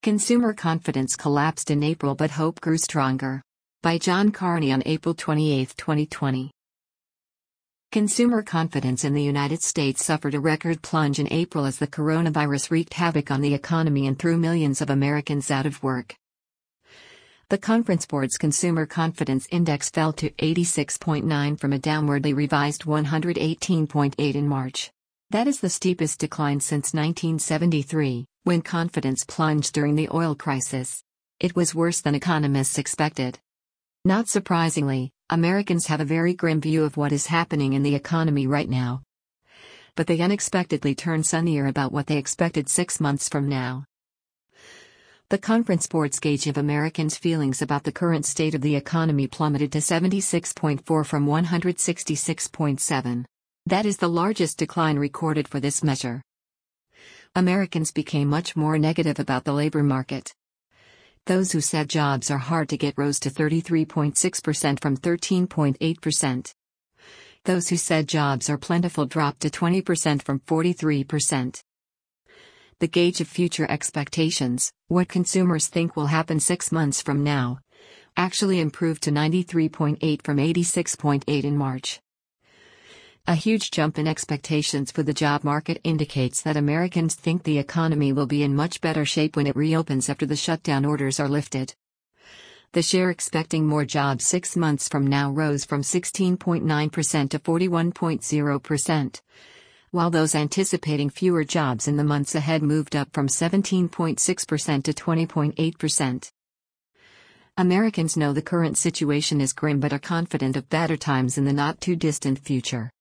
Consumer confidence collapsed in April but hope grew stronger. By John Carney on April 28, 2020. Consumer confidence in the United States suffered a record plunge in April as the coronavirus wreaked havoc on the economy and threw millions of Americans out of work. The Conference Board's Consumer Confidence Index fell to 86.9 from a downwardly revised 118.8 in March. That is the steepest decline since 1973, when confidence plunged during the oil crisis. It was worse than economists expected. Not surprisingly, Americans have a very grim view of what is happening in the economy right now. But they unexpectedly turn sunnier about what they expected 6 months from now. The Conference Board's gauge of Americans' feelings about the current state of the economy plummeted to 76.4 from 166.7. That is the largest decline recorded for this measure. Americans became much more negative about the labor market. Those who said jobs are hard to get rose to 33.6% from 13.8%. Those who said jobs are plentiful dropped to 20% from 43%. The gauge of future expectations, what consumers think will happen 6 months from now, actually improved to 93.8 from 86.8 in March. A huge jump in expectations for the job market indicates that Americans think the economy will be in much better shape when it reopens after the shutdown orders are lifted. The share expecting more jobs 6 months from now rose from 16.9% to 41.0%, while those anticipating fewer jobs in the months ahead moved up from 17.6% to 20.8%. Americans know the current situation is grim but are confident of better times in the not-too-distant future.